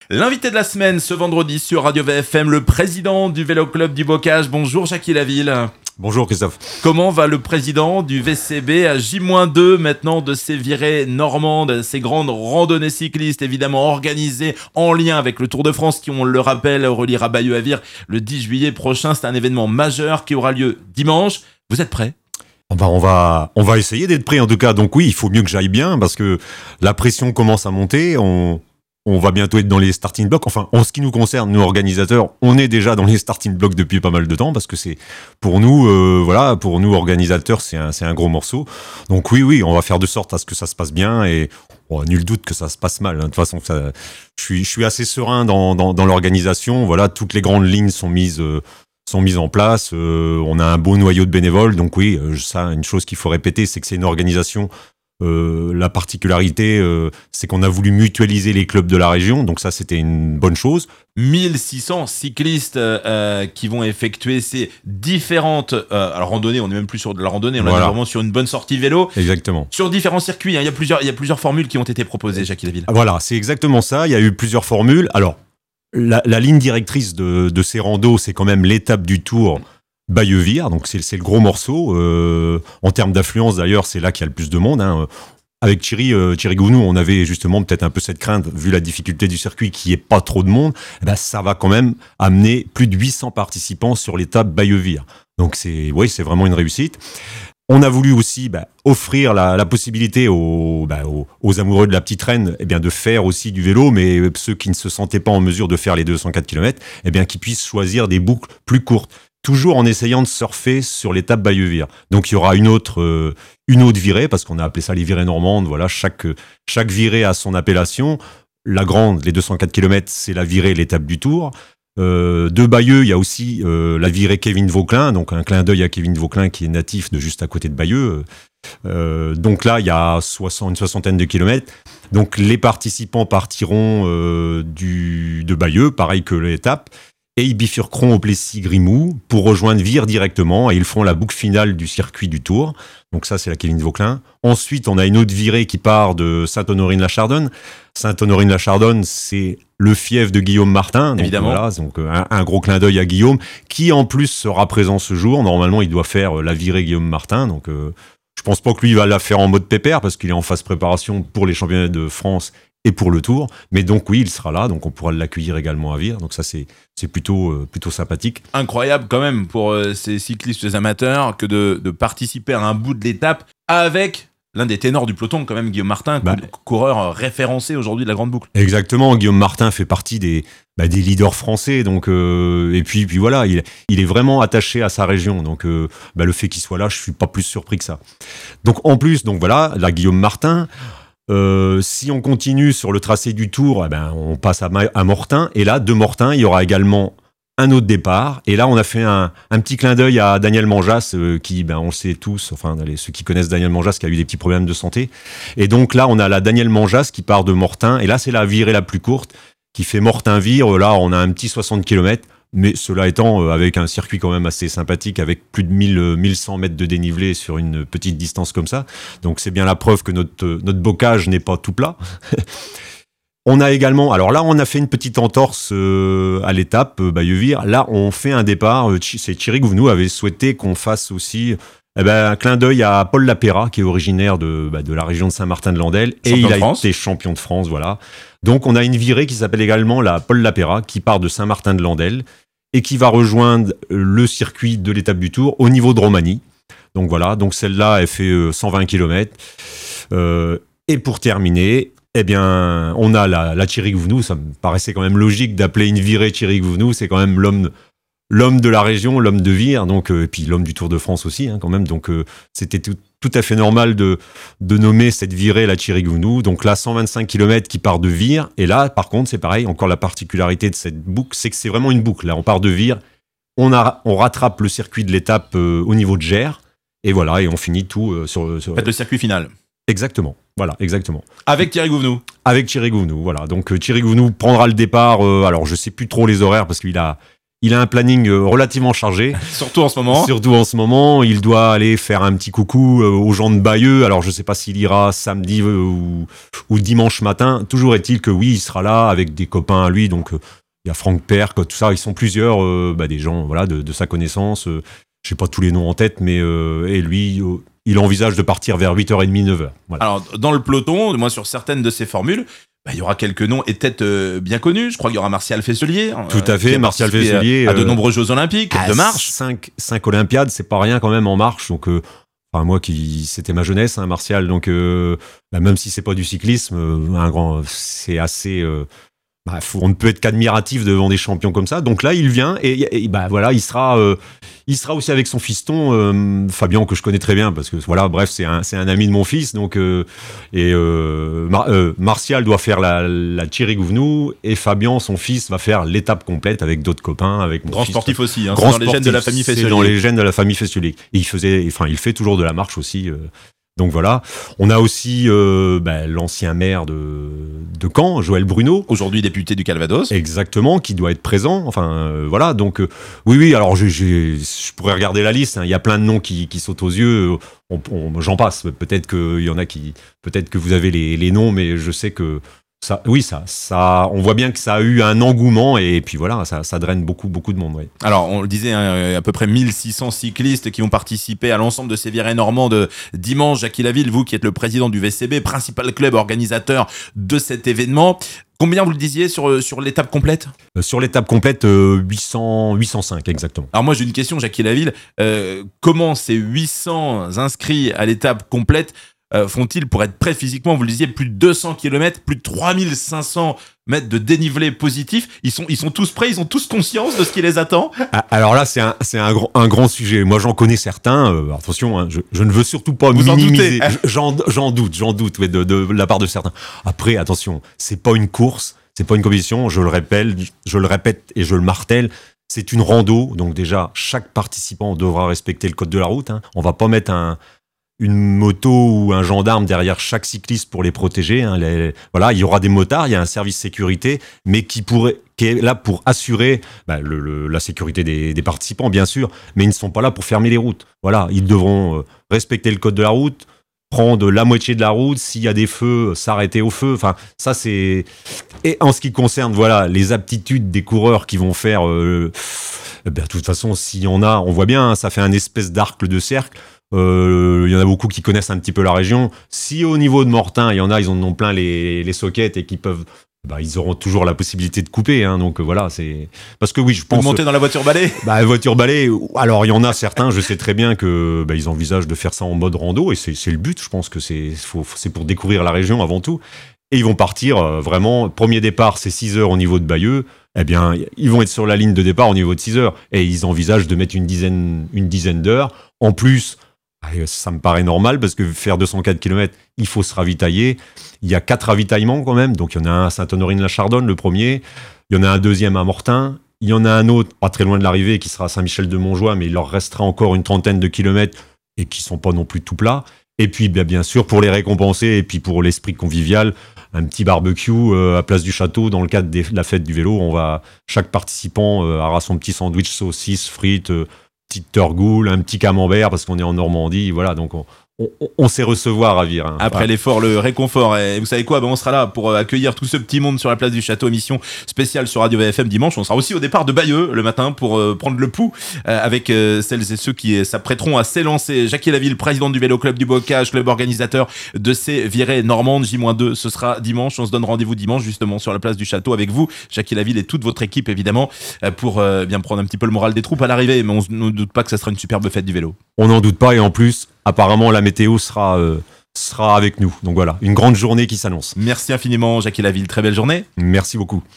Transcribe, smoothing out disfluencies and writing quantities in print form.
L'invité de la semaine ce vendredi sur Radio VFM, le président du Vélo Club du Bocage. Bonjour Jackie Laville. Bonjour Christophe. Comment va le président du VCB à J-2 maintenant de ces virées normandes, ces grandes randonnées cyclistes évidemment organisées en lien avec le Tour de France qui, on le rappelle, reliera Bayeux à Vire le 10 juillet prochain. C'est un événement majeur qui aura lieu dimanche. Vous êtes prêts ? On va essayer d'être prêts en tout cas. Donc oui, il faut mieux que j'aille bien parce que la pression commence à monter. On va bientôt être dans les starting blocks. Enfin, en ce qui nous concerne, nous organisateurs, on est déjà dans les starting blocks depuis pas mal de temps parce que c'est pour nous, pour nous organisateurs, c'est un gros morceau. Donc oui, on va faire de sorte à ce que ça se passe bien et nul doute que ça se passe mal. De toute façon, je suis assez serein dans l'organisation. Voilà, toutes les grandes lignes sont mises en place. On a un beau noyau de bénévoles. Donc oui, ça, une chose qu'il faut répéter, c'est que c'est une organisation. La particularité, c'est qu'on a voulu mutualiser les clubs de la région, donc ça c'était une bonne chose. 1600 cyclistes qui vont effectuer ces différentes randonnées, on n'est même plus sur de la randonnée, on est vraiment sur une bonne sortie vélo. Exactement. Sur différents circuits, il y a plusieurs formules qui ont été proposées, Jackie Laville. Voilà, c'est exactement ça, il y a eu plusieurs formules. Alors, la ligne directrice de ces randos, c'est quand même l'étape du Tour Bayeux-Vire, donc c'est le gros morceau. En termes d'affluence, d'ailleurs, c'est là qu'il y a le plus de monde. Avec Thierry Gouvenou, on avait justement peut-être un peu cette crainte, vu la difficulté du circuit, qu'il n'y ait pas trop de monde. Ça va quand même amener plus de 800 participants sur l'étape Bayeux-Vire. Donc c'est vraiment une réussite. On a voulu aussi offrir la possibilité aux amoureux de la petite reine de faire aussi du vélo, mais ceux qui ne se sentaient pas en mesure de faire les 204 km, qui puissent choisir des boucles plus courtes. Toujours en essayant de surfer sur l'étape Bayeux-Vire. Donc il y aura une autre virée, parce qu'on a appelé ça les virées normandes. Voilà, chaque virée a son appellation. La grande, les 204 km, c'est la virée, l'étape du Tour. De Bayeux, il y a aussi la virée Kevin Vauquelin, donc un clin d'œil à Kevin Vauquelin qui est natif de juste à côté de Bayeux. Donc là, il y a une soixantaine de kilomètres. Donc les participants partiront de Bayeux, pareil que l'étape. Et ils bifurqueront au Plessis-Grimoux pour rejoindre Vire directement et ils feront la boucle finale du circuit du Tour. Donc ça, c'est la Kevin Vauquelin. Ensuite, on a une autre virée qui part de Sainte-Honorine-la-Chardonne. Sainte-Honorine-la-Chardonne, c'est le fief de Guillaume Martin. Donc, évidemment. Voilà, donc un gros clin d'œil à Guillaume, qui en plus sera présent ce jour. Normalement, il doit faire la virée Guillaume Martin. Donc je pense pas que lui va la faire en mode pépère parce qu'il est en phase préparation pour les championnats de France et pour le Tour, mais donc oui, il sera là, donc on pourra l'accueillir également à Vire, donc ça c'est plutôt sympathique. Incroyable quand même pour ces cyclistes amateurs que de participer à un bout de l'étape avec l'un des ténors du peloton quand même, Guillaume Martin, coureur référencé aujourd'hui de la Grande Boucle. Exactement, Guillaume Martin fait partie des leaders français, donc et puis voilà, il est vraiment attaché à sa région, donc le fait qu'il soit là, je suis pas plus surpris que ça. Donc en plus, donc voilà, là Guillaume Martin. Si on continue sur le tracé du Tour, on passe à Mortain. Et là, de Mortain, il y aura également un autre départ. Et là, on a fait un petit clin d'œil à Daniel Manjas, qui, on le sait tous, enfin, ceux qui connaissent Daniel Manjas, qui a eu des petits problèmes de santé. Et donc là, on a la Daniel Manjas qui part de Mortain. Et là, c'est la virée la plus courte, qui fait Mortain-Vire. Là, on a un petit 60 km. Mais cela étant, avec un circuit quand même assez sympathique, avec plus de 1100 mètres de dénivelé sur une petite distance comme ça. Donc c'est bien la preuve que notre bocage n'est pas tout plat. On a également, alors là on a fait une petite entorse à l'étape Bayeux-Vire. Là on fait un départ, c'est Thierry Gouvenou avait souhaité qu'on fasse aussi un clin d'œil à Paul Lapéra, qui est originaire de la région de Saint-Martin-de-Landelle. Et il a été champion de France, voilà. Donc on a une virée qui s'appelle également la Paul Lapéra, qui part de Saint-Martin-de-Landelle et qui va rejoindre le circuit de l'étape du Tour au niveau de Romanie. Donc voilà, donc celle-là, elle fait 120 km. Et pour terminer, on a la Thierry Gouvenou. Ça me paraissait quand même logique d'appeler une virée Thierry Gouvenou. C'est quand même l'homme de la région, l'homme de Vire, donc et puis l'homme du Tour de France aussi, quand même. Donc c'était tout à fait normal de nommer cette virée la Thierry Gouvenou. Donc là, 125 km qui part de Vire. Et là, par contre, c'est pareil. Encore la particularité de cette boucle, c'est que c'est vraiment une boucle. Là, on part de Vire, on rattrape le circuit de l'étape au niveau de Gers, et voilà, et on finit tout sur Faites le circuit final. Exactement. Voilà, exactement. Avec Thierry Gouvenou. Avec Thierry Gouvenou, voilà. Donc Thierry Gouvenou prendra le départ. Alors, je sais plus trop les horaires parce qu'il a il a un planning relativement chargé. Surtout en ce moment. Surtout en ce moment, il doit aller faire un petit coucou aux gens de Bayeux. Alors je sais pas s'il ira samedi ou dimanche matin. Toujours est-il que oui, il sera là avec des copains à lui. Donc il y a Franck Perc, tout ça. Ils sont plusieurs, des gens voilà de sa connaissance. Je sais pas tous les noms en tête, mais et lui, il envisage de partir vers 8h30, 9h. Voilà. Alors dans le peloton, moi sur certaines de ces formules, il y aura quelques noms et têtes bien connus. Je crois qu'il y aura Martial Fesselier. Tout à fait, Martial Fesselier. À de nombreux Jeux Olympiques, de marche. 5 Olympiades, c'est pas rien quand même en marche. Donc, moi, c'était ma jeunesse, Martial. Donc, même si c'est pas du cyclisme, c'est assez. On ne peut être qu'admiratif devant des champions comme ça. Donc là, il vient et voilà, il sera aussi avec son fiston Fabien, que je connais très bien parce que voilà, bref, c'est un ami de mon fils. Donc Martial doit faire la Thierry Gouvenou et Fabien, son fils, va faire l'étape complète avec d'autres copains, avec mon grand fils. Sportif aussi. Grand c'est dans les gènes de la famille Fesselier. C'est dans les gènes de la famille Fesselier. Et il fait toujours de la marche aussi. Donc voilà, on a aussi l'ancien maire de Caen, Joël Bruno. Aujourd'hui député du Calvados. Exactement, qui doit être présent. Enfin, voilà, donc oui, alors je pourrais regarder la liste, il y a plein de noms qui sautent aux yeux, j'en passe. Peut-être qu'il y en a peut-être que vous avez les noms, mais je sais que ça, on voit bien que ça a eu un engouement et puis voilà, ça draine beaucoup de monde. Ouais. Alors, on le disait, à peu près 1600 cyclistes qui vont participer à l'ensemble de ces virées normandes dimanche. Jackie Laville, vous qui êtes le président du VCB, principal club organisateur de cet événement. Combien vous le disiez sur l'étape complète ? Sur l'étape complète, 805 exactement. Alors moi j'ai une question, Jackie Laville. Comment ces 800 inscrits à l'étape complète font-ils pour être prêts physiquement ? Vous le disiez, plus de 200 km, plus de 3500 mètres de dénivelé positif. Ils sont tous prêts, ils ont tous conscience de ce qui les attend. Alors là, c'est un grand sujet. Moi, j'en connais certains. Attention, je ne veux surtout pas vous minimiser. J'en doute ouais, de la part de certains. Après, attention, c'est pas une course, c'est pas une compétition. Je le répète et je le martèle. C'est une rando. Donc déjà, chaque participant devra respecter le code de la route. On va pas mettre une moto ou un gendarme derrière chaque cycliste pour les protéger. Voilà, il y aura des motards, il y a un service sécurité, mais qui est là pour assurer la sécurité des participants, bien sûr, mais ils ne sont pas là pour fermer les routes. Voilà, ils devront respecter le code de la route, prendre la moitié de la route, s'il y a des feux, s'arrêter au feu. Enfin, ça c'est. Et en ce qui concerne, voilà, les aptitudes des coureurs qui vont faire. De toute façon, s'il y en a, on voit bien, ça fait un espèce d'arc de cercle. Il y en a beaucoup qui connaissent un petit peu la région. Si au niveau de Mortain, il y en a, ils en ont plein les sockets et qui peuvent, ils auront toujours la possibilité de couper. Donc voilà, c'est parce que oui, je pense. Vous montez dans la voiture balai. Voiture balai. Alors il y en a certains, je sais très bien que ils envisagent de faire ça en mode rando et c'est le but. Je pense que c'est pour découvrir la région avant tout. Et ils vont partir vraiment. Premier départ, c'est 6h au niveau de Bayeux. Eh bien, ils vont être sur la ligne de départ au niveau de 6h et ils envisagent de mettre une dizaine d'heures. En plus. Ça me paraît normal parce que faire 204 km, il faut se ravitailler. Il y a 4 ravitaillements quand même. Donc, il y en a un à Sainte-Honorine-la-Chardonne, le premier. Il y en a un deuxième à Mortain. Il y en a un autre, pas très loin de l'arrivée, qui sera à Saint-Michel-de-Montjoie, mais il leur restera encore une trentaine de kilomètres et qui sont pas non plus tout plats. Et puis, bien sûr, pour les récompenser et puis pour l'esprit convivial, un petit barbecue à Place du Château dans le cadre de la fête du vélo. Chaque participant aura son petit sandwich saucisse, frites, petite torgoule, un petit camembert parce qu'on est en Normandie, voilà, donc on sait recevoir à Vire. Après l'effort, le réconfort. Et vous savez quoi, on sera là pour accueillir tout ce petit monde sur la place du Château, émission spéciale sur Radio VFM dimanche. On sera aussi au départ de Bayeux le matin pour prendre le pouls avec celles et ceux qui s'apprêteront à s'élancer. Jackie Laville, présidente du Vélo Club du Bocage, club organisateur de ces virées normandes, J-2, ce sera dimanche. On se donne rendez-vous dimanche justement sur la place du Château avec vous, Jackie Laville et toute votre équipe évidemment, pour bien prendre un petit peu le moral des troupes à l'arrivée. Mais on ne doute pas que ça sera une superbe fête du vélo. On n'en doute pas et en plus, apparemment, la météo sera avec nous. Donc voilà, une grande journée qui s'annonce. Merci infiniment, Jackie Laville. Très belle journée. Merci beaucoup.